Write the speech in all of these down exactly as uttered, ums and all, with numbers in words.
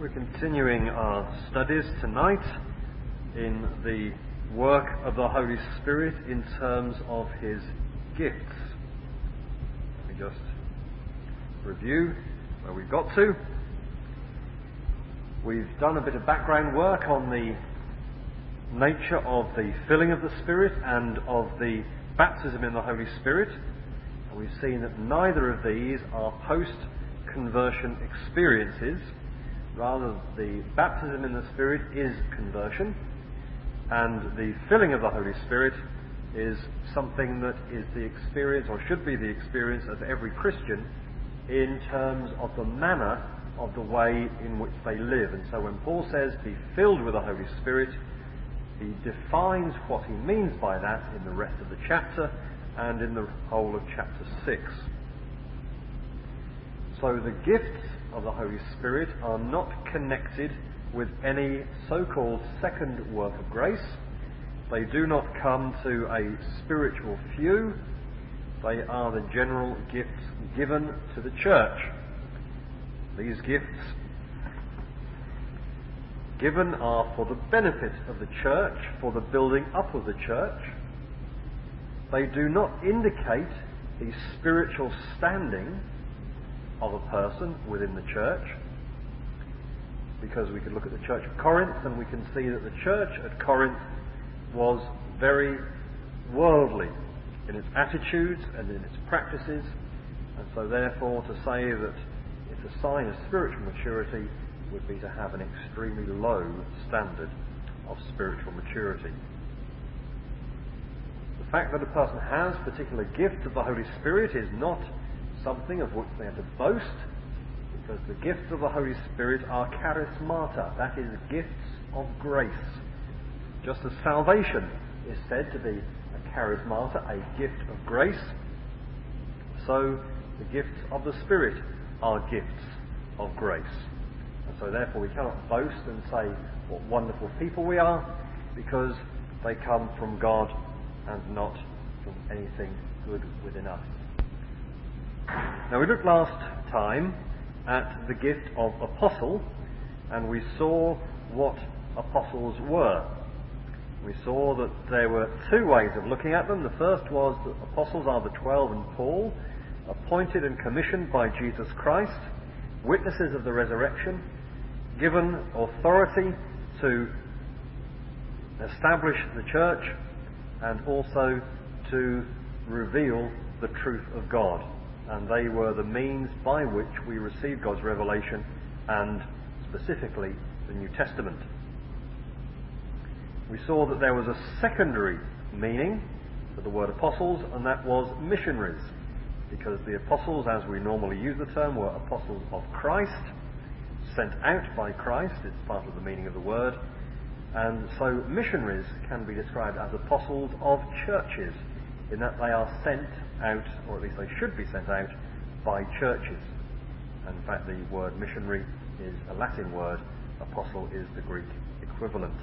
We're continuing our studies tonight in the work of the Holy Spirit in terms of his gifts. Let me just review where we've got to. We've done a bit of background work on the nature of the filling of the Spirit and of the baptism in the Holy Spirit. And we've seen that neither of these are post-conversion experiences. Rather, the baptism in the Spirit is conversion, and the filling of the Holy Spirit is something that is the experience, or should be the experience, of every Christian in terms of the manner of the way in which they live. And so when Paul says, be filled with the Holy Spirit, he defines what he means by that in the rest of the chapter and in the whole of chapter six. So the gifts of the Holy Spirit are not connected with any so-called second work of grace. They do not come to a spiritual few. They are the general gifts given to the church. These gifts given are for the benefit of the church, for the building up of the church. They do not indicate the spiritual standing of a person within the church, because we could look at the church of Corinth and we can see that the church at Corinth was very worldly in its attitudes and in its practices, and so therefore to say that it's a sign of spiritual maturity would be to have an extremely low standard of spiritual maturity. The fact that a person has particular gifts of the Holy Spirit is not something of which they are to boast, because the gifts of the Holy Spirit are charismata, that is, gifts of grace. Just as salvation is said to be a charismata, a gift of grace, so the gifts of the Spirit are gifts of grace. And so therefore we cannot boast and say what wonderful people we are, because they come from God and not from anything good within us. Now, we looked last time at the gift of apostle, and we saw what apostles were. We saw that there were two ways of looking at them. The first was that apostles are the twelve and Paul, appointed and commissioned by Jesus Christ, witnesses of the resurrection, given authority to establish the church and also to reveal the truth of God. And they were the means by which we received God's revelation, and specifically the New Testament. We saw that there was a secondary meaning for the word apostles, and that was missionaries, because the apostles, as we normally use the term, were apostles of Christ, sent out by Christ. It's part of the meaning of the word. And so missionaries can be described as apostles of churches, in that they are sent out, or at least they should be sent out, by churches. And in fact, the word missionary is a Latin word. Apostle is the Greek equivalent.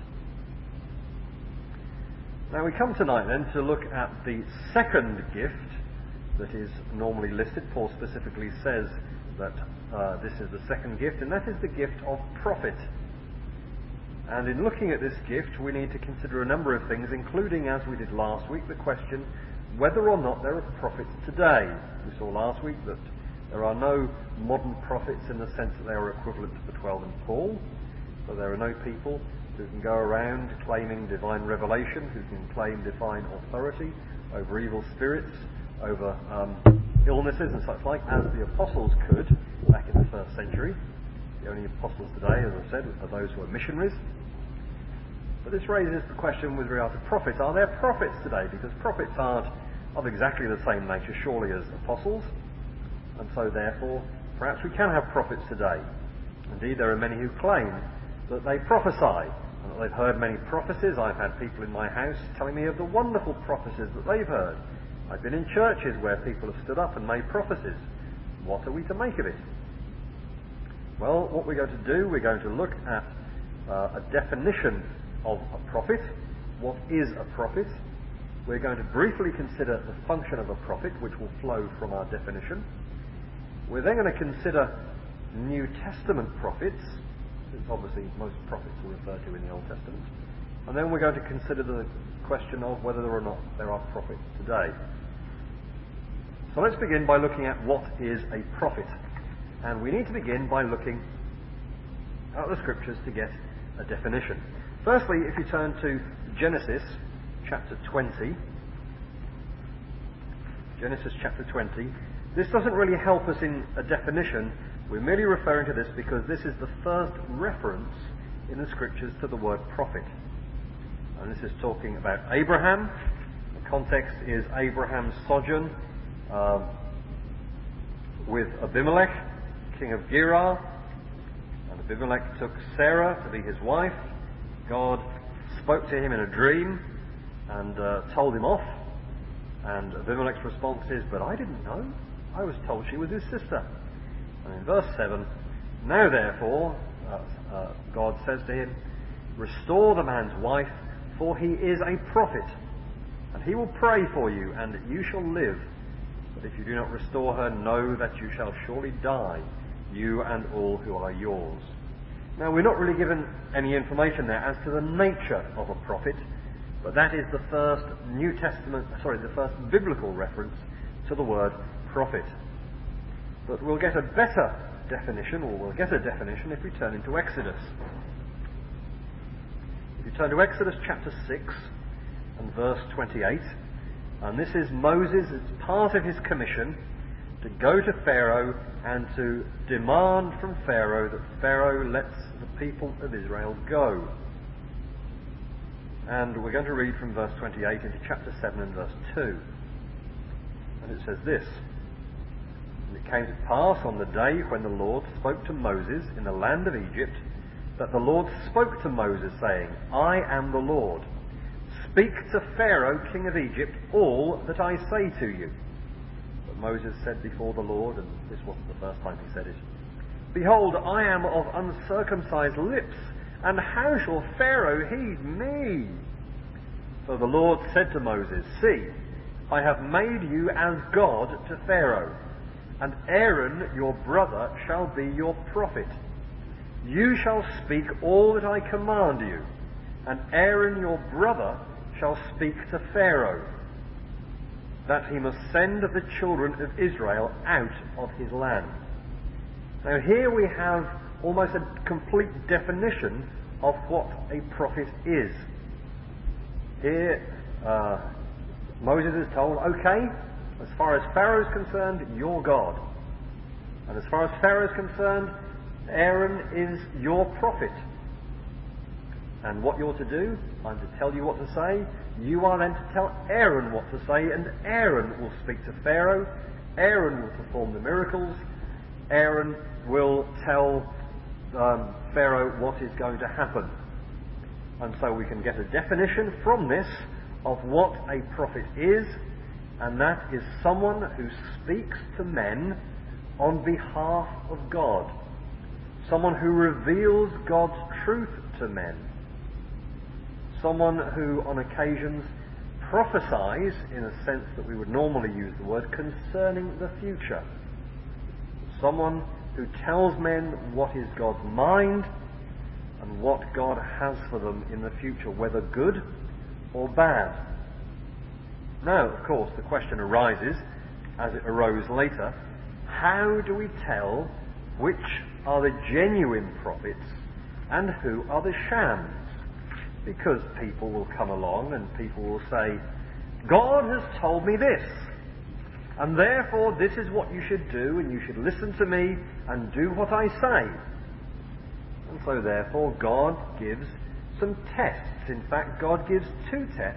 Now we come tonight then to look at the second gift that is normally listed. Paul specifically says that uh, this is the second gift, and that is the gift of prophet. And in looking at this gift, we need to consider a number of things, including, as we did last week, the question whether or not there are prophets today. We saw last week that there are no modern prophets in the sense that they are equivalent to the twelve and Paul. So there are no people who can go around claiming divine revelation, who can claim divine authority over evil spirits, over um, illnesses and such like, as the apostles could back in the first century. The only apostles today, as I said, are those who are missionaries. But this raises the question with regard to prophets. Are there prophets today? Because prophets aren't of exactly the same nature, surely, as apostles. And so, therefore, perhaps we can have prophets today. Indeed, there are many who claim that they prophesy, and that they've heard many prophecies. I've had people in my house telling me of the wonderful prophecies that they've heard. I've been in churches where people have stood up and made prophecies. What are we to make of it? Well, what we're going to do, we're going to look at uh, a definition of a prophet. What is a prophet? We're going to briefly consider the function of a prophet, which will flow from our definition. We're then going to consider New Testament prophets. obviously most prophets are referred to in the Old Testament. And then we're going to consider the question of whether or not there are prophets today. So let's begin by looking at what is a prophet. And we need to begin by looking at the scriptures to get a definition. Firstly, if you turn to Genesis chapter twenty, Genesis chapter twenty, this doesn't really help us in a definition. We're merely referring to this because this is the first reference in the scriptures to the word prophet. And this is talking about Abraham. The context is Abraham's sojourn uh, with Abimelech, king of Gerar. And Abimelech took Sarah to be his wife. God spoke to him in a dream and uh, told him off. And Abimelech's response is, "But I didn't know. I was told she was his sister." And in verse seven, "Now therefore," uh, uh, God says to him, "restore the man's wife, for he is a prophet, and he will pray for you, and you shall live. But if you do not restore her, know that you shall surely die, you and all who are yours." Now, we're not really given any information there as to the nature of a prophet, but that is the first New Testament, sorry, the first biblical reference to the word prophet. But we'll get a better definition, or we'll get a definition if we turn into Exodus. If you turn to Exodus chapter six and verse twenty-eight, and this is Moses, it's part of his commission to go to Pharaoh and to demand from Pharaoh that Pharaoh lets the people of Israel go. And we're going to read from verse twenty-eight into chapter seven and verse two. And it says this: "And it came to pass on the day when the Lord spoke to Moses in the land of Egypt, that the Lord spoke to Moses, saying, I am the Lord. Speak to Pharaoh, king of Egypt, all that I say to you." But Moses said before the Lord, and this wasn't the first time he said it, "Behold, I am of uncircumcised lips, and how shall Pharaoh heed me?" So the Lord said to Moses, "See, I have made you as God to Pharaoh, and Aaron your brother shall be your prophet. You shall speak all that I command you, and Aaron your brother shall speak to Pharaoh, that he must send the children of Israel out of his land." Now here we have almost a complete definition of what a prophet is. Here uh, Moses is told, okay, as far as Pharaoh is concerned, you're God. And as far as Pharaoh is concerned, Aaron is your prophet. And what you're to do, I'm to tell you what to say. You are then to tell Aaron what to say, and Aaron will speak to Pharaoh. Aaron will perform the miracles. Aaron will tell um, Pharaoh what is going to happen. And so we can get a definition from this of what a prophet is, and that is someone who speaks to men on behalf of God. Someone who reveals God's truth to men. Someone who on occasions prophesies, in a sense that we would normally use the word, concerning the future. Someone who tells men what is God's mind and what God has for them in the future, whether good or bad. Now, of course, the question arises, as it arose later, how do we tell which are the genuine prophets and who are the shams? Because people will come along and people will say, God has told me this, and therefore this is what you should do, and you should listen to me and do what I say. And so therefore God gives some tests. In fact, God gives two tests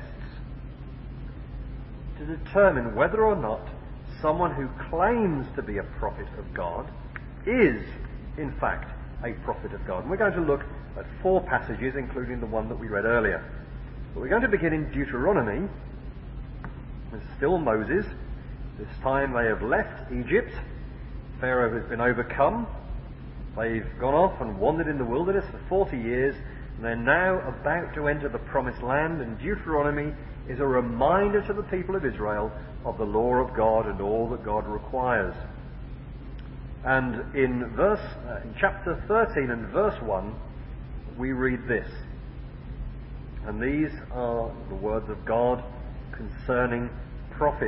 to determine whether or not someone who claims to be a prophet of God is, in fact, a prophet of God. And we're going to look at four passages, including the one that we read earlier. But we're going to begin in Deuteronomy. It's still Moses. This time they have left Egypt. Pharaoh has been overcome. They've gone off and wandered in the wilderness for forty years. And they're now about to enter the promised land. And Deuteronomy is a reminder to the people of Israel of the law of God and all that God requires. And in verse, uh, in chapter thirteen and verse one, we read this. And these are the words of God concerning prophets.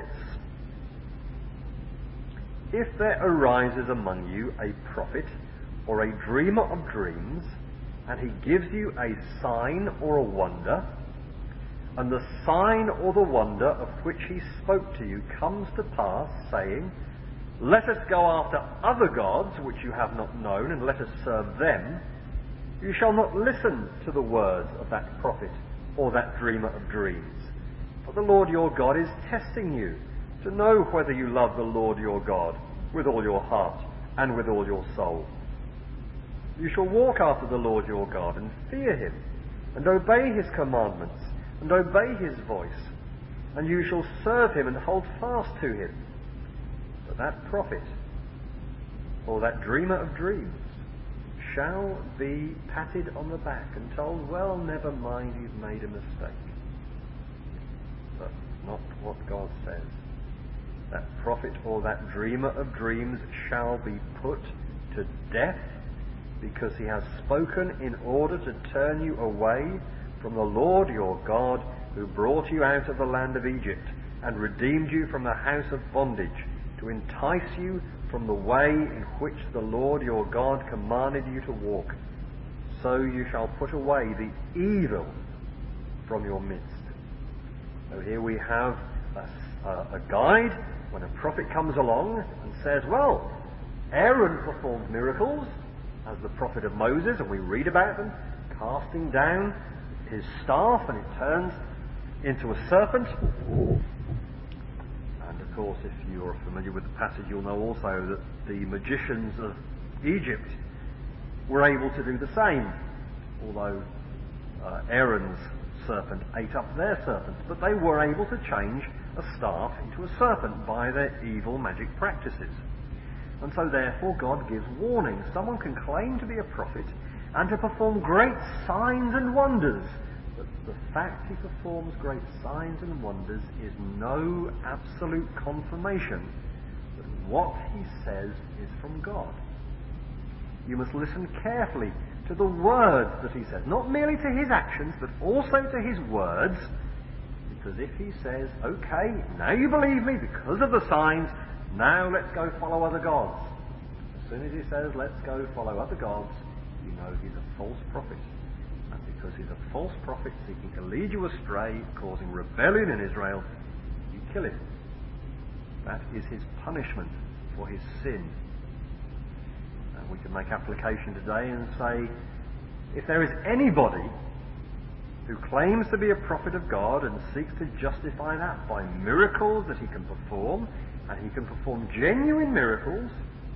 If there arises among you a prophet or a dreamer of dreams, and he gives you a sign or a wonder, and the sign or the wonder of which he spoke to you comes to pass, saying, let us go after other gods which you have not known, and let us serve them, you shall not listen to the words of that prophet or that dreamer of dreams. For the Lord your God is testing you, to know whether you love the Lord your God with all your heart and with all your soul. You shall walk after the Lord your God and fear him, and obey his commandments, and obey his voice, and you shall serve him and hold fast to him. But that prophet, or that dreamer of dreams, shall be patted on the back and told, well, never mind, you've made a mistake. But not what God says. That prophet or that dreamer of dreams shall be put to death, because he has spoken in order to turn you away from the Lord your God, who brought you out of the land of Egypt and redeemed you from the house of bondage, to entice you from the way in which the Lord your God commanded you to walk. So you shall put away the evil from your midst. So here we have a, a, a guide when a prophet comes along and says, well, Aaron performed miracles as the prophet of Moses, and we read about them, casting down his staff and it turns into a serpent. And of course, if you're familiar with the passage, you'll know also that the magicians of Egypt were able to do the same, although uh, Aaron's serpent ate up their serpents, but they were able to change a staff into a serpent by their evil magic practices. And so therefore God gives warning. Someone can claim to be a prophet and to perform great signs and wonders, but the fact he performs great signs and wonders is no absolute confirmation that what he says is from God. You must listen carefully to the words that he says, not merely to his actions, but also to his words, because if he says, okay, now you believe me because of the signs, now let's go follow other gods. As soon as he says, let's go follow other gods, you know he's a false prophet. And because he's a false prophet seeking to lead you astray, causing rebellion in Israel, you kill him. That is his punishment for his sin. And we can make application today and say, if there is anybody who claims to be a prophet of God and seeks to justify that by miracles that he can perform, and he can perform genuine miracles,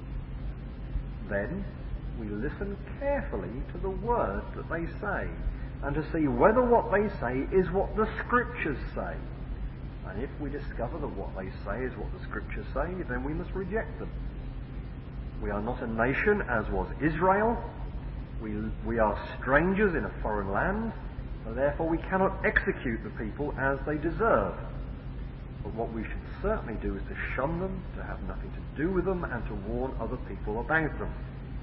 then we listen carefully to the words that they say, and to see whether what they say is what the Scriptures say. And if we discover that what they say is what the Scriptures say, then we must reject them. We are not a nation as was Israel. We, we are strangers in a foreign land, so therefore we cannot execute the people as they deserve. But what we should certainly do is to shun them, to have nothing to do with them, and to warn other people about them.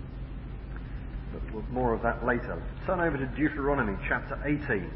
But more of that later. Turn over to Deuteronomy chapter eighteen.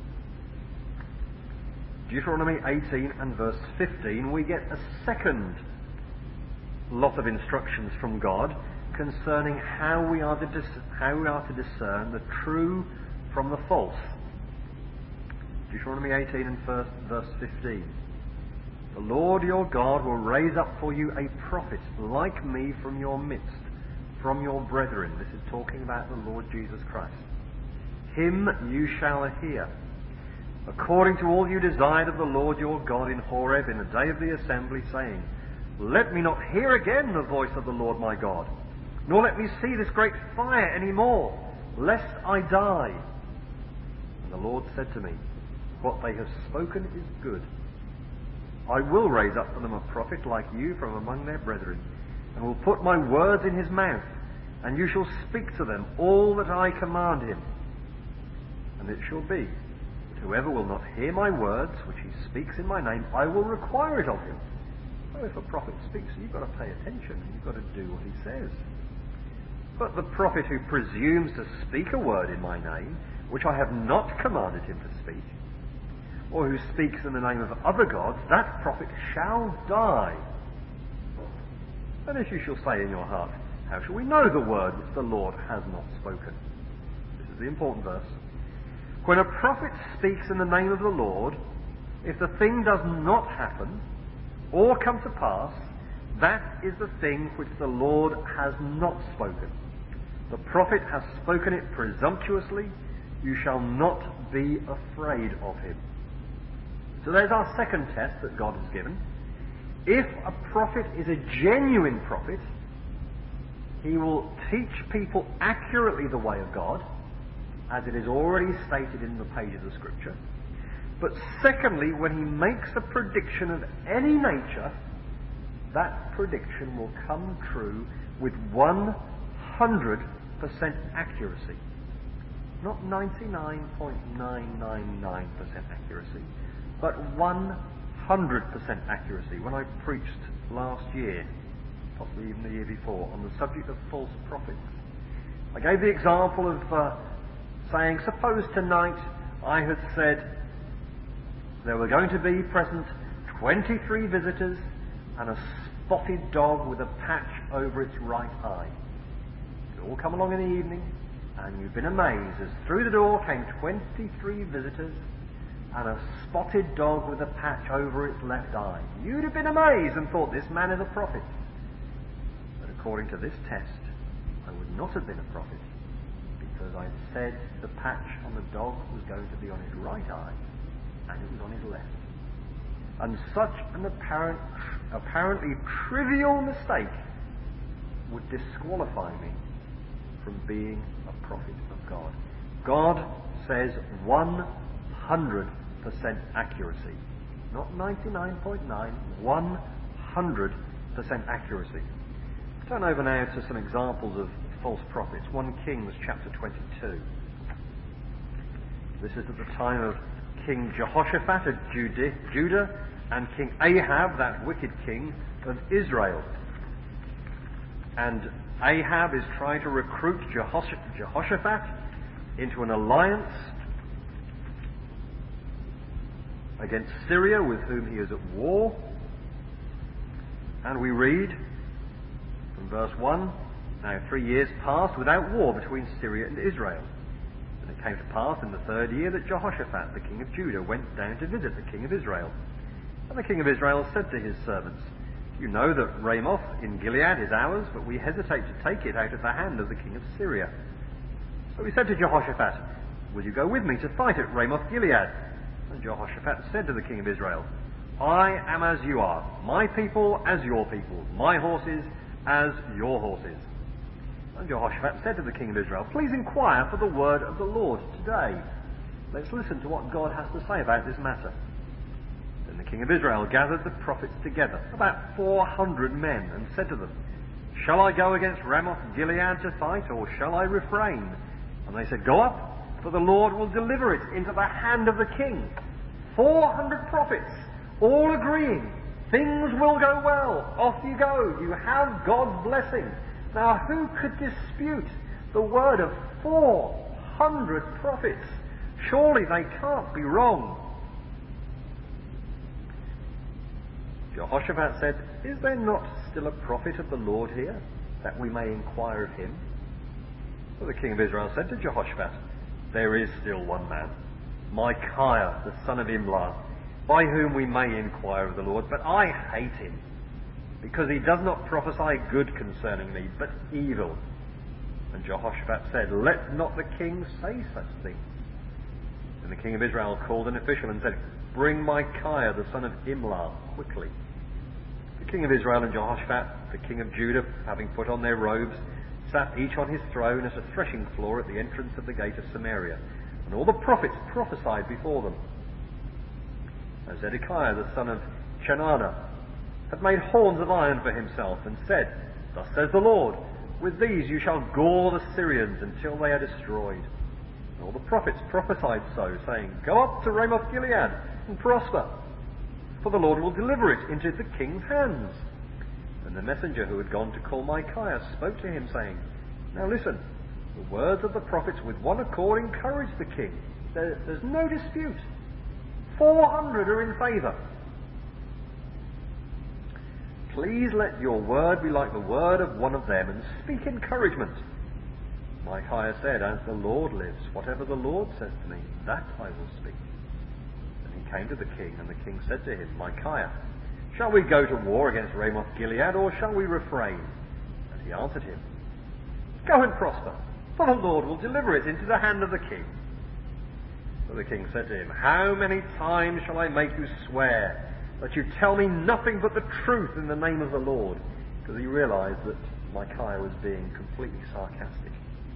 Deuteronomy eighteen and verse fifteen, we get a second lot of instructions from God concerning how we are to, dis- how we are to discern the true from the false. Deuteronomy eighteen and first, verse fifteen. The Lord your God will raise up for you a prophet like me from your midst, from your brethren. This is talking about the Lord Jesus Christ. Him you shall hear, according to all you desired of the Lord your God in Horeb in the day of the assembly, saying, let me not hear again the voice of the Lord my God, nor let me see this great fire any more, lest I die. And the Lord said to me, what they have spoken is good. I will raise up for them a prophet like you from among their brethren, and will put my words in his mouth, and you shall speak to them all that I command him. And it shall be that whoever will not hear my words, which he speaks in my name, I will require it of him. So if a prophet speaks, you've got to pay attention, and you've got to do what he says. But the prophet who presumes to speak a word in my name, which I have not commanded him to speak, or who speaks in the name of other gods, that prophet shall die. And if you shall say in your heart, how shall we know the word which the Lord has not spoken? This is the important verse. When a prophet speaks in the name of the Lord, if the thing does not happen or come to pass, that is the thing which the Lord has not spoken. The prophet has spoken it presumptuously. You shall not be afraid of him. So there's our second test that God has given. If a prophet is a genuine prophet, he will teach people accurately the way of God, as it is already stated in the pages of Scripture. But secondly, when he makes a prediction of any nature, that prediction will come true with one hundred percent accuracy. Not ninety-nine point nine nine nine percent accuracy, but one hundred percent accuracy. When I preached last year, possibly even the year before, on the subject of false prophets, I gave the example of uh, saying, suppose tonight I had said there were going to be present twenty-three visitors and a spotted dog with a patch over its right eye. You'd all come along in the evening, and you've been amazed as through the door came twenty-three visitors and a spotted dog with a patch over its left eye. You'd have been amazed and thought, this man is a prophet. But according to this test, I would not have been a prophet, because I said the patch on the dog was going to be on his right eye, and it was on his left. And such an apparent, apparently trivial mistake would disqualify me from being a prophet of God. God says one hundred percent accuracy. Not ninety-nine point nine, one hundred percent accuracy. Turn over now to some examples of false prophets. First Kings chapter twenty-two. This is at the time of King Jehoshaphat of Judah and King Ahab, that wicked king of Israel. And Ahab is trying to recruit Jehoshaphat into an alliance against Syria, with whom he is at war. And we read from verse one, now three years passed without war between Syria and Israel. And it came to pass in the third year that Jehoshaphat, the king of Judah, went down to visit the king of Israel. And the king of Israel said to his servants, you know that Ramoth in Gilead is ours, but we hesitate to take it out of the hand of the king of Syria. So he said to Jehoshaphat, will you go with me to fight at Ramoth Gilead? And Jehoshaphat said to the king of Israel, I am as you are, my people as your people, my horses as your horses. And Jehoshaphat said to the king of Israel, please inquire for the word of the Lord today. Let's listen to what God has to say about this matter. Then the king of Israel gathered the prophets together, about four hundred men, and said to them, shall I go against Ramoth Gilead to fight, or shall I refrain? And they said, go up, for the Lord will deliver it into the hand of the king. Four hundred prophets, all agreeing, things will go well, off you go, you have God's blessing. Now who could dispute the word of four hundred prophets? Surely they can't be wrong. Jehoshaphat said, is there not still a prophet of the Lord here, that we may inquire of him? So the king of Israel said to Jehoshaphat, there is still one man, Micaiah, the son of Imlah, by whom we may inquire of the Lord, but I hate him, because he does not prophesy good concerning me, but evil. And Jehoshaphat said, let not the king say such things. And the king of Israel called an official and said, bring Micaiah, the son of Imlah, quickly. The king of Israel and Jehoshaphat, the king of Judah, having put on their robes, sat each on his throne at a threshing floor at the entrance of the gate of Samaria. And all the prophets prophesied before them. Now Zedekiah, the son of Chenaanah, had made horns of iron for himself, and said, thus says the Lord, with these you shall gore the Syrians until they are destroyed. And all the prophets prophesied so, saying, go up to Ramoth Gilead and prosper, for the Lord will deliver it into the king's hands. And the messenger who had gone to call Micaiah spoke to him, saying, Now listen, the words of the prophets with one accord encouraged the king. There, there's no dispute. Four hundred are in favour. Please let your word be like the word of one of them, and speak encouragement. Micaiah said, as the Lord lives, whatever the Lord says to me, that I will speak. And he came to the king, and the king said to him, Micaiah, shall we go to war against Ramoth Gilead, or shall we refrain? And he answered him, go and prosper, for the Lord will deliver it into the hand of the king. So the king said to him, how many times shall I make you swear that you tell me nothing but the truth in the name of the Lord? Because he realized that Micaiah was being completely sarcastic.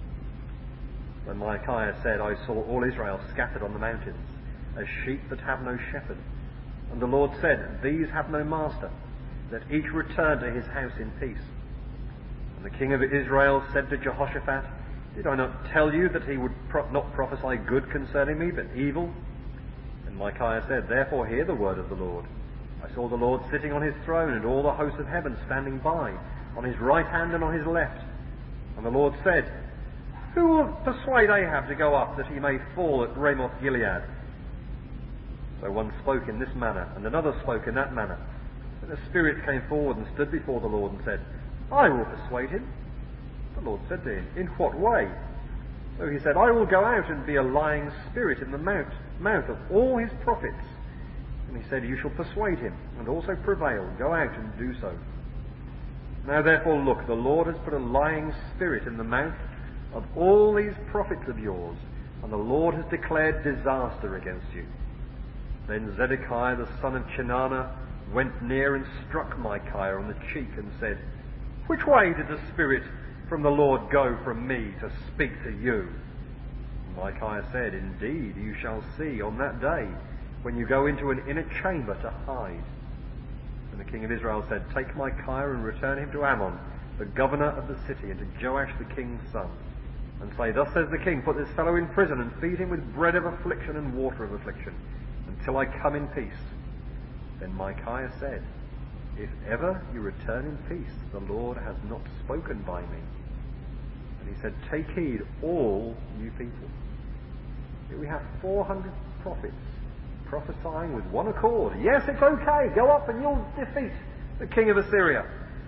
When Micaiah said, I saw all Israel scattered on the mountains, as sheep that have no shepherd. And the Lord said, these have no master, let each return to his house in peace. And the king of Israel said to Jehoshaphat, did I not tell you that he would pro- not prophesy good concerning me, but evil? And Micaiah said, therefore hear the word of the Lord. I saw the Lord sitting on his throne, and all the hosts of heaven standing by, on his right hand and on his left. And the Lord said, who will persuade Ahab to go up, that he may fall at Ramoth Gilead? So one spoke in this manner, and another spoke in that manner. And the Spirit came forward and stood before the Lord and said, I will persuade him. The Lord said to him, in what way? So he said, I will go out and be a lying spirit in the mouth, mouth of all his prophets. And he said, you shall persuade him, and also prevail, go out and do so. Now therefore look, the Lord has put a lying spirit in the mouth of all these prophets of yours, and the Lord has declared disaster against you. Then Zedekiah the son of Chenaanah went near and struck Micaiah on the cheek and said, which way did the Spirit from the Lord go from me to speak to you? And Micaiah said, indeed, you shall see on that day when you go into an inner chamber to hide. And the king of Israel said, take Micaiah and return him to Ammon, the governor of the city, and to Joash the king's son, and say, thus says the king, put this fellow in prison and feed him with bread of affliction and water of affliction, until I come in peace. Then Micaiah said, if ever you return in peace, the Lord has not spoken by me. And he said, take heed, all you people. Here we have four hundred prophets prophesying with one accord. Yes, it's okay, go up and you'll defeat the king of Assyria.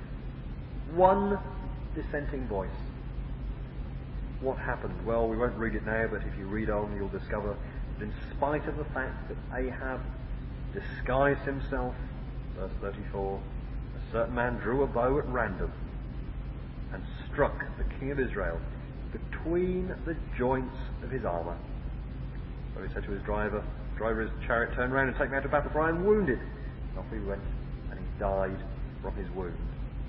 One dissenting voice. What happened? Well, we won't read it now, but if you read on, you'll discover that in spite of the fact that Ahab disguised himself, verse thirty-four, a certain man drew a bow at random and struck the king of Israel between the joints of his armour. So he said to his driver, driver of his chariot, turn round and take me out to battle, for I am wounded. And off he went, and he died from his wound.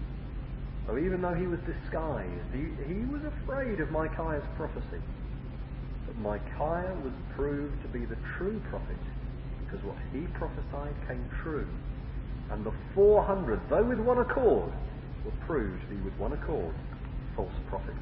So even though he was disguised, he, he was afraid of Micaiah's prophecy. But Micaiah was proved to be the true prophet, because what he prophesied came true. And the four hundred, though with one accord, were proved to be with one accord false prophets.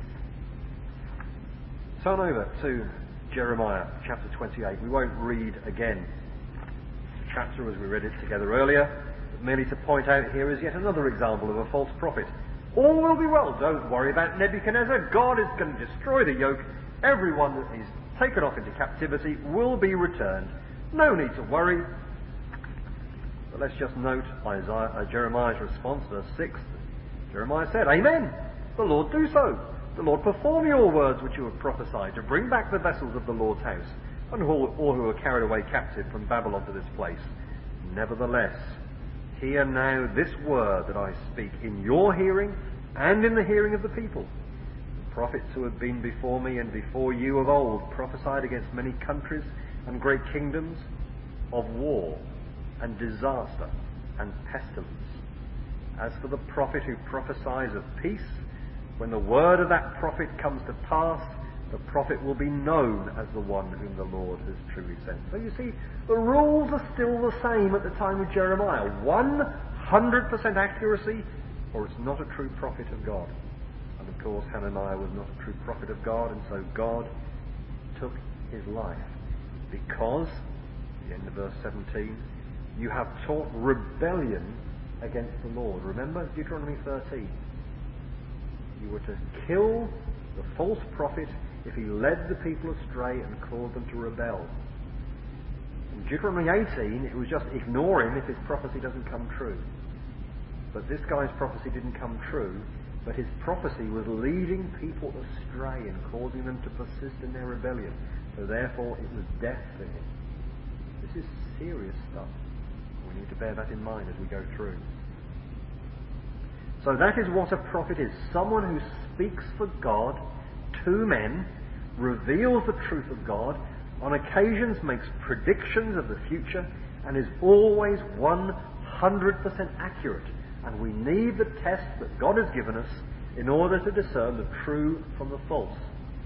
Turn over to Jeremiah chapter twenty-eight. We won't read again the chapter as we read it together earlier, but merely to point out here is yet another example of a false prophet. All will be well. Don't worry about Nebuchadnezzar. God is going to destroy the yoke. Everyone that is taken off into captivity will be returned. No need to worry. But let's just note Isaiah, uh, Jeremiah's response, verse six. Jeremiah said, Amen. The Lord do so. The Lord perform your words which you have prophesied, to bring back the vessels of the Lord's house, and all, all who are carried away captive from Babylon to this place. Nevertheless, hear now this word that I speak in your hearing and in the hearing of the people. The prophets who have been before me and before you of old prophesied against many countries and great kingdoms of war and disaster and pestilence. As for the prophet who prophesies of peace, when the word of that prophet comes to pass, the prophet will be known as the one whom the Lord has truly sent. So you see, the rules are still the same at the time of Jeremiah. one hundred percent accuracy, or it's not a true prophet of God. And of course, Hananiah was not a true prophet of God, and so God took his life. Because, at the end of verse seventeen, you have taught rebellion against the Lord. Remember Deuteronomy thirteen. You were to kill The false prophet, if he led the people astray and caused them to rebel. In Deuteronomy eighteen, it was just ignore him if his prophecy doesn't come true. But this guy's prophecy didn't come true, but his prophecy was leading people astray and causing them to persist in their rebellion. So therefore it was death for him. This is serious stuff. We need to bear that in mind as we go through. So that is what a prophet is. Someone who speaks for God to men, reveals the truth of God, on occasions makes predictions of the future, and is always one hundred percent accurate. And we need the test that God has given us in order to discern the true from the false.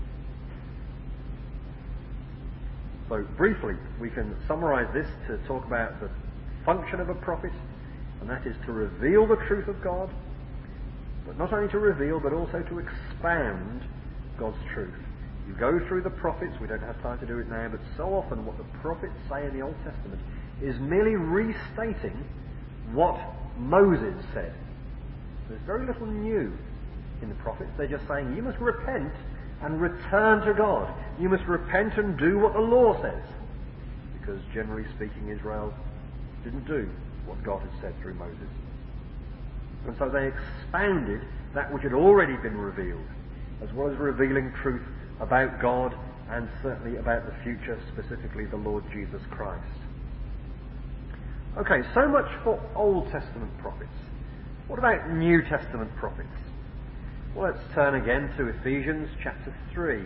So briefly, we can summarize this to talk about the function of a prophet, and that is to reveal the truth of God, but not only to reveal, but also to expound God's truth. You go through the prophets, we don't have time to do it now, but so often what the prophets say in the Old Testament is merely restating what Moses said. There's very little new in the prophets. They're just saying, you must repent and return to God. You must repent and do what the law says. Because generally speaking, Israel didn't do what God had said through Moses. And so they expounded that which had already been revealed, as well as revealing truth about God and certainly about the future, specifically the Lord Jesus Christ. Okay, so much for Old Testament prophets. What about New Testament prophets? Well, let's turn again to Ephesians chapter three.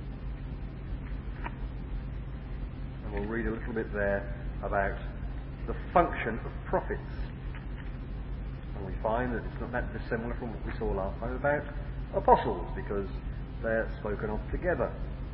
And we'll read a little bit there about the function of prophets. And we find that it's not that dissimilar from what we saw last time about apostles, because they're spoken of together.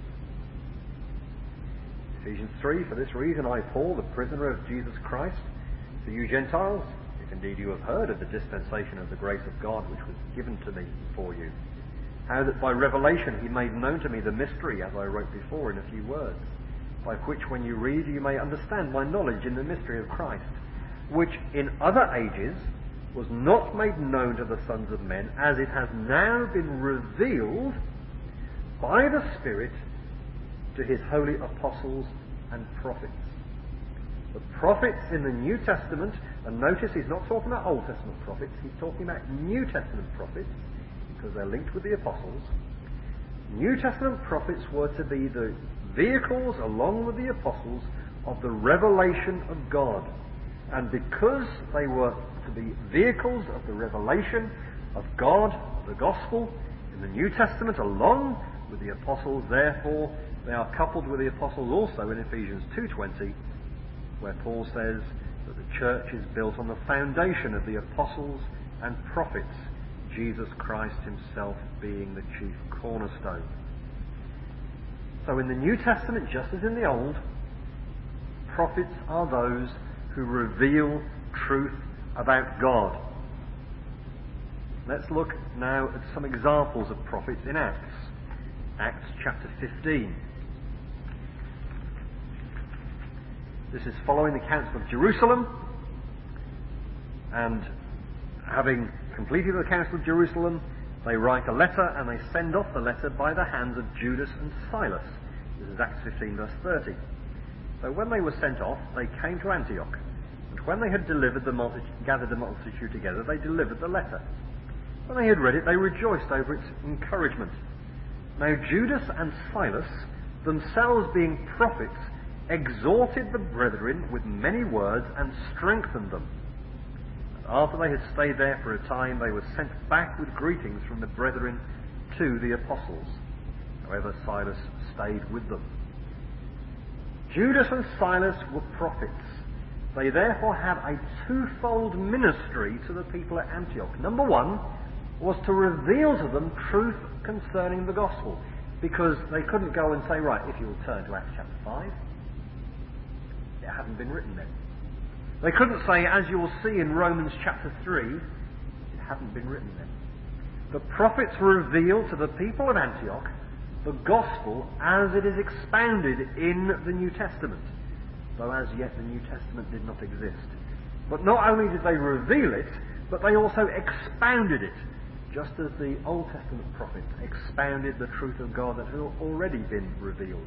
Ephesians three, for this reason I, Paul, the prisoner of Jesus Christ, for you Gentiles, if indeed you have heard of the dispensation of the grace of God which was given to me for you, how that by revelation he made known to me the mystery, as I wrote before in a few words, by which when you read you may understand my knowledge in the mystery of Christ, which in other ages was not made known to the sons of men, as it has now been revealed by the Spirit to his holy apostles and prophets. The prophets in the New Testament, and notice he's not talking about Old Testament prophets, he's talking about New Testament prophets, because they're linked with the apostles. New Testament prophets were to be the vehicles, along with the apostles, of the revelation of God. And because they were to be vehicles of the revelation of God, of the gospel, in the New Testament, along with the apostles, therefore, they are coupled with the apostles also in Ephesians two twenty, where Paul says that the church is built on the foundation of the apostles and prophets, Jesus Christ himself being the chief cornerstone. So in the New Testament, just as in the Old, prophets are those who reveal truth about God. Let's look now at some examples of prophets in Acts. Acts chapter fifteen. This is following the Council of Jerusalem, and having completed the Council of Jerusalem, they write a letter and they send off the letter by the hands of Judas and Silas. This is Acts fifteen verse thirty. So when they were sent off, they came to Antioch, and when they had delivered the multi- gathered the multitude together, they delivered the letter. When they had read it, they rejoiced over its encouragement. Now Judas and Silas, themselves being prophets, exhorted the brethren with many words and strengthened them. And after they had stayed there for a time, they were sent back with greetings from the brethren to the apostles. However, Silas stayed with them. Judas and Silas were prophets. They therefore had a twofold ministry to the people at Antioch. Number one was to reveal to them truth concerning the gospel, because they couldn't go and say, right, if you'll turn to Acts chapter five, it hadn't been written then. They couldn't say, as you'll see in Romans chapter three, it hadn't been written then. The prophets revealed to the people of Antioch the gospel as it is expounded in the New Testament, though as yet the New Testament did not exist. But not only did they reveal it, but they also expounded it. just as the Old Testament prophets expounded the truth of God that had already been revealed.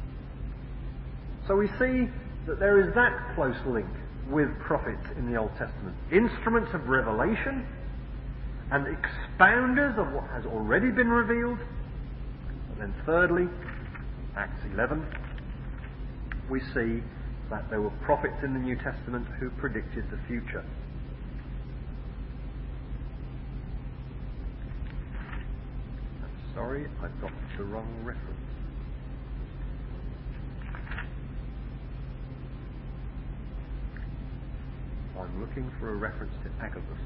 So we see that there is that close link with prophets in the Old Testament. Instruments of revelation and expounders of what has already been revealed. And then thirdly, Acts eleven, we see that there were prophets in the New Testament who predicted the future. I'm sorry, I've got the wrong reference. I'm looking for a reference to Agabus.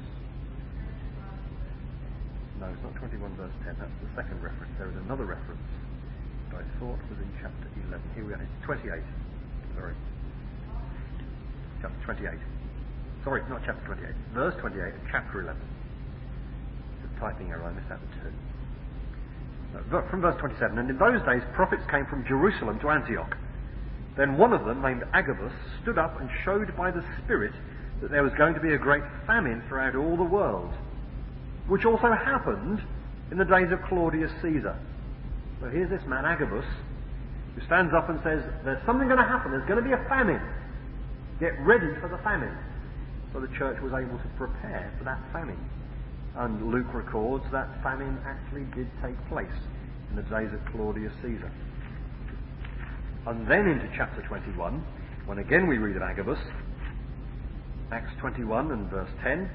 No, it's not twenty-one verse ten, that's the second reference. There is another reference that I thought was in chapter eleven. Here we are, it's twenty-eight. Sorry. Chapter twenty-eight. Sorry, not chapter twenty-eight. Verse twenty-eight of chapter eleven. It's a typing error, I missed out the two. No, from verse twenty-seven, and in those days prophets came from Jerusalem to Antioch. Then one of them, named Agabus, stood up and showed by the Spirit that there was going to be a great famine throughout all the world, which also happened in the days of Claudius Caesar. So here's this man, Agabus, who stands up and says, there's something going to happen, there's going to be a famine. Get ready for the famine. So the church was able to prepare for that famine. And Luke records that famine actually did take place in the days of Claudius Caesar. And then into chapter twenty-one, when again we read of Agabus, Acts twenty-one and verse ten.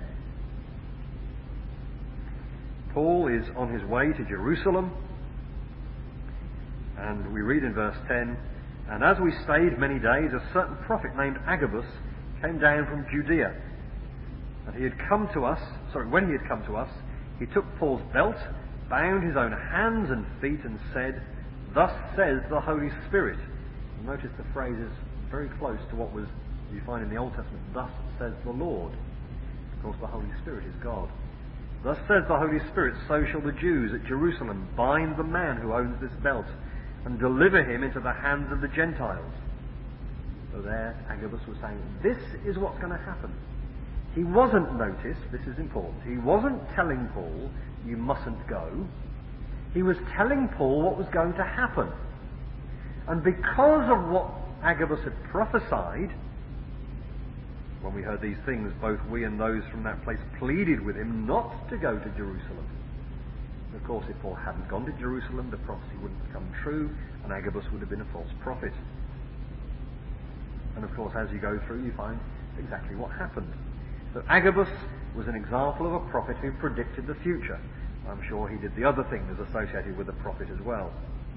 Paul is on his way to Jerusalem, and we read in verse ten, and as we stayed many days, a certain prophet named Agabus came down from Judea. And he had come to us, sorry, when he had come to us, he took Paul's belt, bound his own hands and feet, and said, "Thus says the Holy Spirit." And notice the phrase is very close to what was you find in the Old Testament, "Thus says the Lord." Of course, the Holy Spirit is God. "Thus says the Holy Spirit, so shall the Jews at Jerusalem bind the man who owns this belt and deliver him into the hands of the Gentiles." So there, Agabus was saying, this is what's going to happen. He wasn't, notice, this is important, he wasn't telling Paul, you mustn't go. He was telling Paul what was going to happen. And because of what Agabus had prophesied, when we heard these things, both we and those from that place pleaded with him not to go to Jerusalem. Of course, if Paul hadn't gone to Jerusalem, the prophecy wouldn't come true, and Agabus would have been a false prophet. And of course, as you go through, you find exactly what happened. So Agabus was an example of a prophet who predicted the future. I'm sure he did the other things associated with the prophet as well.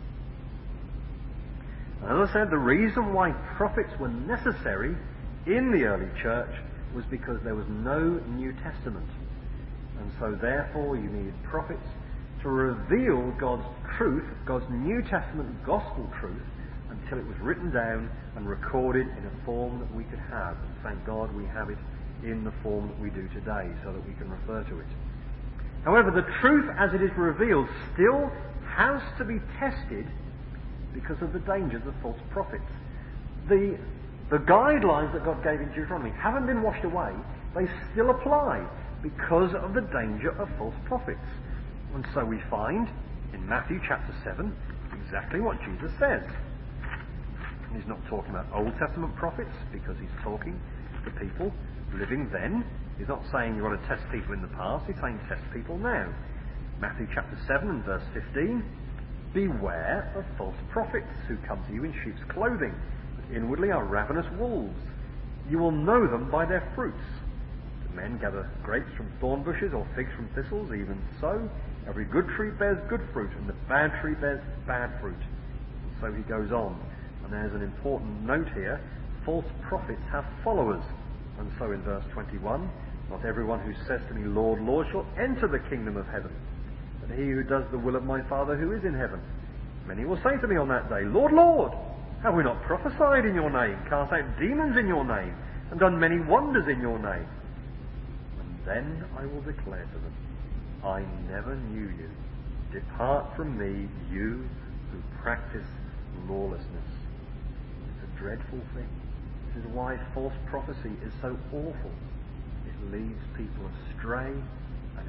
And as I said, the reason why prophets were necessary in the early church was because there was no New Testament. And so therefore you needed prophets to reveal God's truth, God's New Testament gospel truth, until it was written down and recorded in a form that we could have. And thank God we have it in the form that we do today, so that we can refer to it. However, the truth as it is revealed still has to be tested because of the dangers of false prophets. The, the guidelines that God gave in Deuteronomy haven't been washed away. They still apply because of the danger of false prophets. And so we find in Matthew chapter seven exactly what Jesus says. And he's not talking about Old Testament prophets because he's talking to people living then. He's not saying you want to test people in the past. He's saying test people now. Matthew chapter seven and verse fifteen. Beware of false prophets who come to you in sheep's clothing, but inwardly are ravenous wolves. You will know them by their fruits. Do men gather grapes from thorn bushes or figs from thistles? Even so, every good tree bears good fruit, and the bad tree bears bad fruit. And so he goes on. And there's an important note here. False prophets have followers. And so in verse twenty-one, not everyone who says to me, Lord, Lord, shall enter the kingdom of heaven, but he who does the will of my Father who is in heaven. Many will say to me on that day, Lord, Lord, have we not prophesied in your name, cast out demons in your name, and done many wonders in your name? And then I will declare to them, I never knew you. Depart from me, you who practice lawlessness. It's a dreadful thing. This is why false prophecy is so awful. It leads people astray and can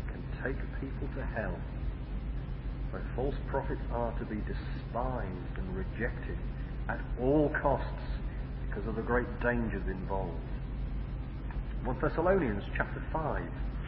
take people to hell. So false prophets are to be despised and rejected at all costs because of the great dangers involved. First Thessalonians chapter five.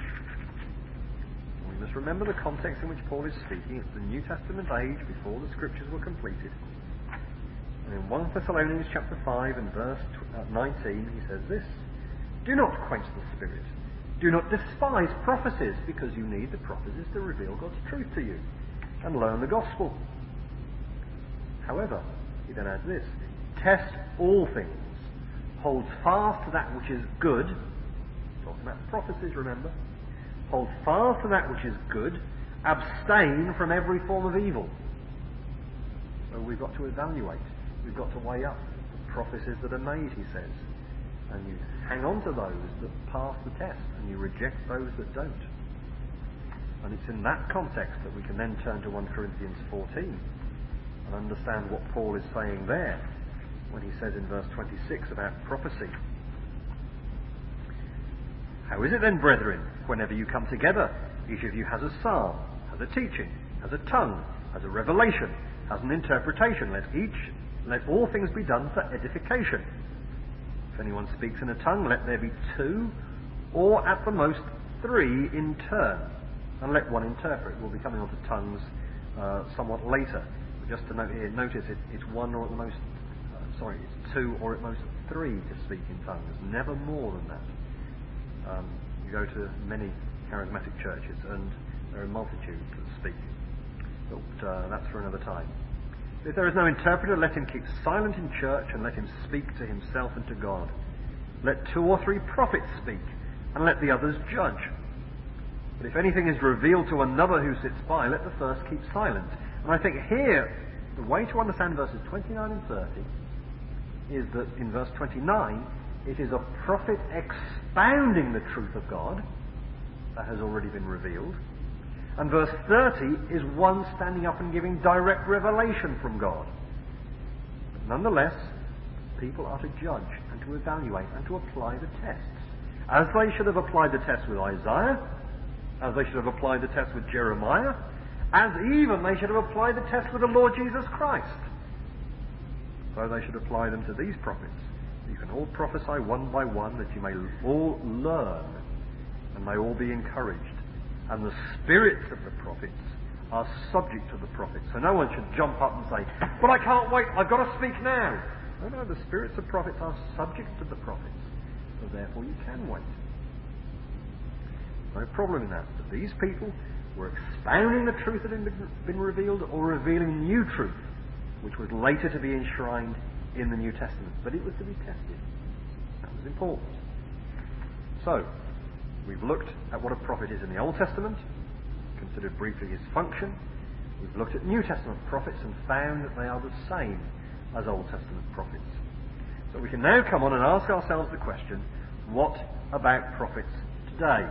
We must remember the context in which Paul is speaking. It's the New Testament age before the Scriptures were completed. And in First Thessalonians chapter five and verse nineteen he says this: "Do not quench the Spirit. Do not despise prophecies, because you need the prophecies to reveal God's truth to you and learn the gospel. However," he then adds this, "test all things, hold fast to that which is good." Talking about prophecies, remember. "Hold fast to that which is good, abstain from every form of evil." So we've got to evaluate, we've got to weigh up the prophecies that are made, he says. And you hang on to those that pass the test, and you reject those that don't. And it's in that context that we can then turn to First Corinthians fourteen and understand what Paul is saying there when he says in verse twenty-six about prophecy. "How is it then, brethren, whenever you come together, each of you has a psalm, has a teaching, has a tongue, has a revelation, has an interpretation. Let each, let all things be done for edification. If anyone speaks in a tongue, let there be two, or at the most three in turn, and let one interpret." We'll be coming on to tongues uh, somewhat later. But just to note here, notice it, it's one or at the most, uh, sorry, it's two or at most three to speak in tongues, never more than that. Um, you go to many charismatic churches and there are multitudes that speak. But uh, that's for another time. "If there is no interpreter, let him keep silent in church, and let him speak to himself and to God. Let two or three prophets speak, and let the others judge. But if anything is revealed to another who sits by, let the first keep silent." And I think here, the way to understand verses twenty-nine and thirty is that in verse twenty-nine, it is a prophet expounding the truth of God that has already been revealed. And verse thirty is one standing up and giving direct revelation from God. But nonetheless, people are to judge and to evaluate and to apply the tests. As they should have applied the test with Isaiah, as they should have applied the test with Jeremiah, as even they should have applied the test with the Lord Jesus Christ. So they should apply them to these prophets. You can all prophesy one by one, that you may all learn and may all be encouraged. And the spirits of the prophets are subject to the prophets. So no one should jump up and say, "But I can't wait, I've got to speak now." No, no, the spirits of prophets are subject to the prophets. So therefore you can wait. No problem in that. But these people were expounding the truth that had been revealed, or revealing new truth, which was later to be enshrined in the New Testament. But it was to be tested. That was important. So, we've looked at what a prophet is in the Old Testament, considered briefly his function. We've looked at New Testament prophets and found that they are the same as Old Testament prophets. So we can now come on and ask ourselves the question, what about prophets today?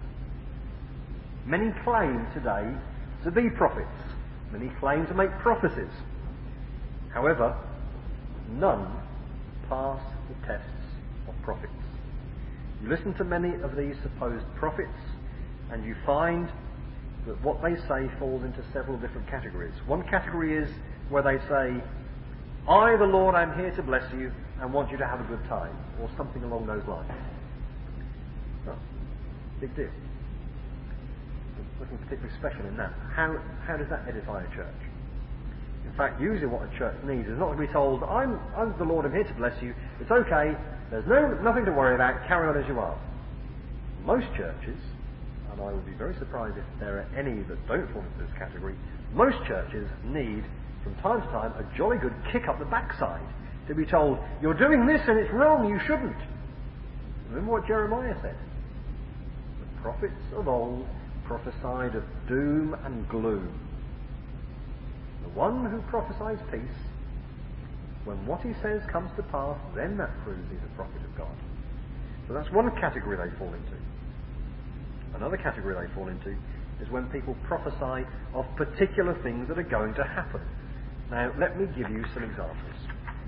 Many claim today to be prophets. Many claim to make prophecies. However, none pass the tests of prophets. You listen to many of these supposed prophets, and you find that what they say falls into several different categories. One category is where they say, "I, the Lord, am here to bless you and want you to have a good time," or something along those lines. Oh, big deal. Nothing particularly special in that. How, how does that edify a church? In fact, usually what a church needs is not to be told, I'm, I'm the Lord, I'm here to bless you, it's okay, there's no nothing to worry about, carry on as you are. Most churches, and I would be very surprised if there are any that don't fall into this category, most churches need, from time to time, a jolly good kick up the backside to be told, you're doing this and it's wrong, you shouldn't. Remember what Jeremiah said? The prophets of old prophesied of doom and gloom. The one who prophesies peace, when what he says comes to pass, then that proves he's a prophet of God. So that's one category they fall into. Another category they fall into is when people prophesy of particular things that are going to happen. Now, let me give you some examples.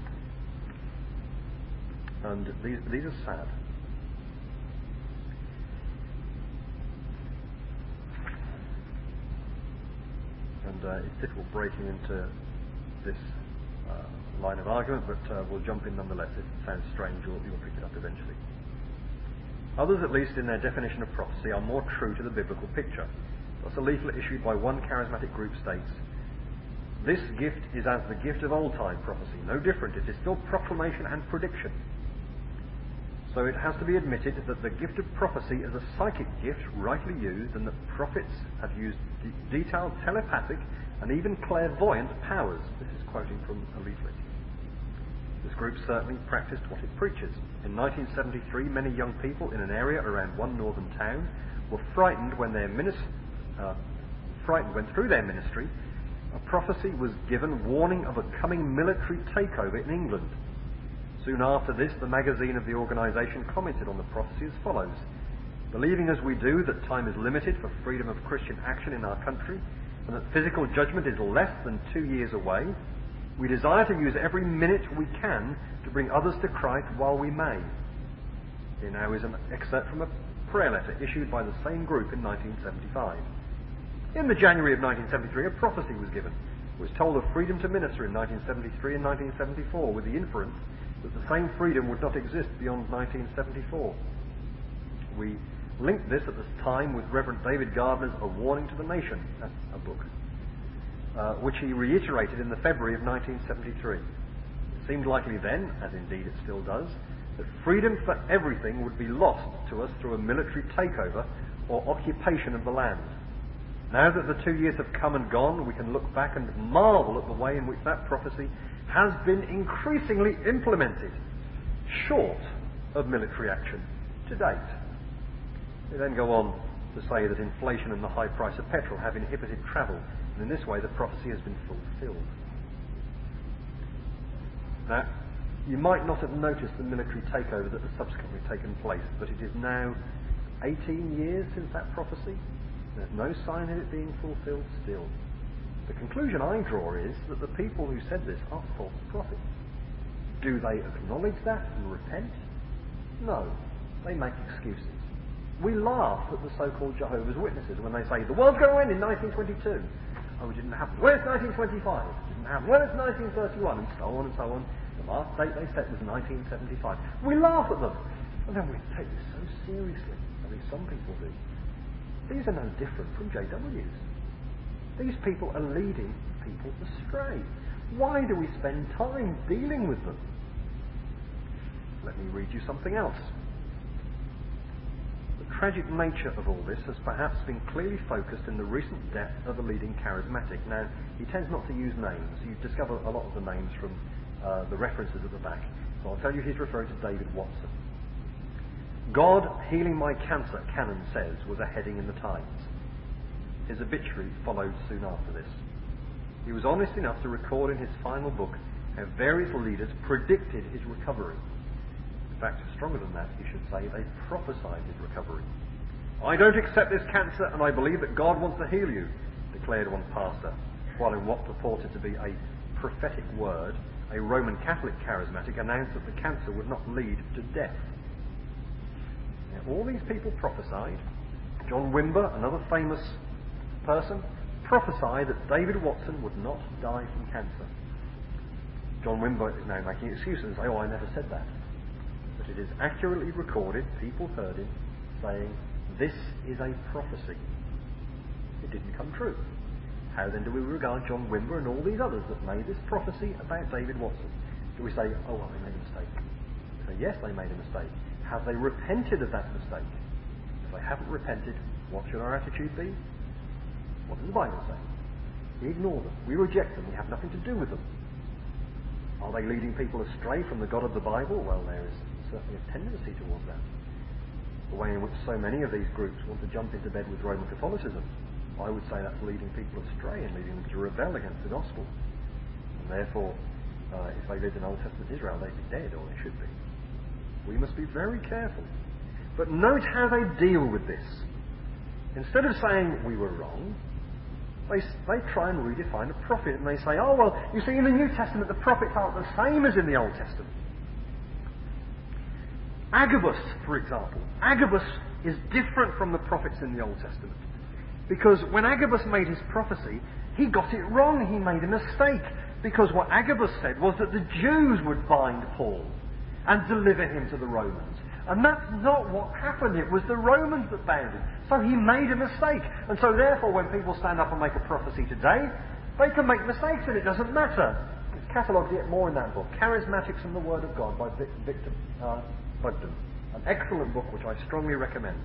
And these, these are sad. And uh, it's difficult breaking into this uh, line of argument, but uh, we'll jump in nonetheless. If it sounds strange, you'll, you'll pick it up eventually. Others, at least in their definition of prophecy, are more true to the biblical picture. Thus, a leaflet issued by one charismatic group states, "This gift is as the gift of old-time prophecy, no different. It is still proclamation and prediction." So it has to be admitted that the gift of prophecy is a psychic gift, rightly used, and that prophets have used de- detailed telepathic and even clairvoyant powers. This is quoting from a leaflet. This group certainly practiced what it preaches. In nineteen seventy-three, many young people in an area around one northern town were frightened when their minis- uh, frightened when through their ministry a prophecy was given warning of a coming military takeover in England. Soon after this, the magazine of the organisation commented on the prophecy as follows: "Believing as we do that time is limited for freedom of Christian action in our country, and that physical judgment is less than two years away, we desire to use every minute we can to bring others to Christ while we may." Here now is an excerpt from a prayer letter issued by the same group in nineteen seventy-five. In the January of nineteen seventy-three, a prophecy was given. It was told of freedom to minister in nineteen seventy-three and nineteen seventy-four, with the inference that the same freedom would not exist beyond nineteen seventy-four. We linked this at the time with Reverend David Gardner's A Warning to the Nation, that's a book, uh, which he reiterated in the February of nineteen seventy-three. It seemed likely then, as indeed it still does, that freedom for everything would be lost to us through a military takeover or occupation of the land. Now that the two years have come and gone, we can look back and marvel at the way in which that prophecy has been increasingly implemented, short of military action, to date. They then go on to say that inflation and the high price of petrol have inhibited travel, and in this way the prophecy has been fulfilled. Now, you might not have noticed the military takeover that has subsequently taken place, but it is now eighteen years since that prophecy. There's no sign of it being fulfilled still. The conclusion I draw is that the people who said this are false prophets. Do they acknowledge that and repent? No. They make excuses. We laugh at the so-called Jehovah's Witnesses when they say, "The world's going to end in nineteen twenty-two. Oh, it didn't happen. Well, it's nineteen twenty-five. It didn't happen. Well, it's nineteen thirty-one, and so on and so on. The last date they set was nineteen seventy-five. We laugh at them. And then we take this so seriously. At least some people do. These are no different from J Ws. These people are leading people astray. Why do we spend time dealing with them? Let me read you something else. The tragic nature of all this has perhaps been clearly focused in the recent death of a leading charismatic. Now, he tends not to use names. You discover a lot of the names from uh, the references at the back. So I'll tell you he's referring to David Watson. "God healing my cancer," Cannon says, was a heading in the Times. His obituary followed soon after this. He was honest enough to record in his final book how various leaders predicted his recovery. In fact, stronger than that, he should say they prophesied his recovery. "I don't accept this cancer, and I believe that God wants to heal you," declared one pastor, while in what purported to be a prophetic word, a Roman Catholic charismatic announced that the cancer would not lead to death. Now, all these people prophesied. John Wimber, another famous person, prophesied that David Watson would not die from cancer. John Wimber is now making excuses and saying, "Oh, I never said that." But it is accurately recorded, people heard him saying, "This is a prophecy." It didn't come true. How then do we regard John Wimber and all these others that made this prophecy about David Watson? Do we say, "Oh, well, they made a mistake"? We say, yes, they made a mistake. Have they repented of that mistake? If they haven't repented, what should our attitude be? What does the Bible say? We ignore them. We reject them. We have nothing to do with them. Are they leading people astray from the God of the Bible? Well, there is certainly a tendency towards that. The way in which so many of these groups want to jump into bed with Roman Catholicism, I would say that's leading people astray and leading them to rebel against the gospel. And therefore, uh, if they lived in Old Testament Israel, they'd be dead, or they should be. We must be very careful. But note how they deal with this. Instead of saying, "We were wrong," they, they try and redefine a prophet, and they say, "Oh, well, you see, in the New Testament, the prophets aren't the same as in the Old Testament." Agabus, for example. Agabus is different from the prophets in the Old Testament. Because when Agabus made his prophecy, he got it wrong. He made a mistake. Because what Agabus said was that the Jews would bind Paul and deliver him to the Romans. And that's not what happened. It was the Romans that bound him. So he made a mistake. And so therefore, when people stand up and make a prophecy today, they can make mistakes and it doesn't matter. It's catalogued yet more in that book, Charismatics and the Word of God by Vic, Victor uh, Bugden. An excellent book which I strongly recommend.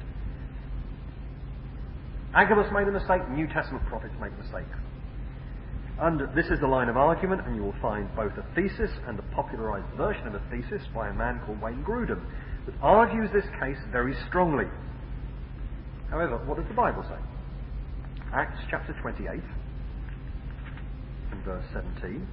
Agabus made a mistake, New Testament prophets make mistakes. And this is the line of argument, and you will find both a thesis and a popularised version of a thesis by a man called Wayne Grudem that argues this case very strongly. However, what does the Bible say? Acts chapter twenty-eight and verse seventeen.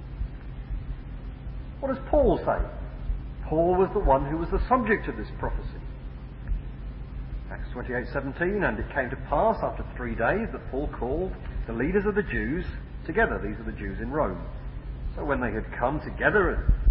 What does Paul say? Paul was the one who was the subject of this prophecy. Acts twenty-eight seventeen, and it came to pass after three days that Paul called the leaders of the Jews together. These are the Jews in Rome. So when they had come together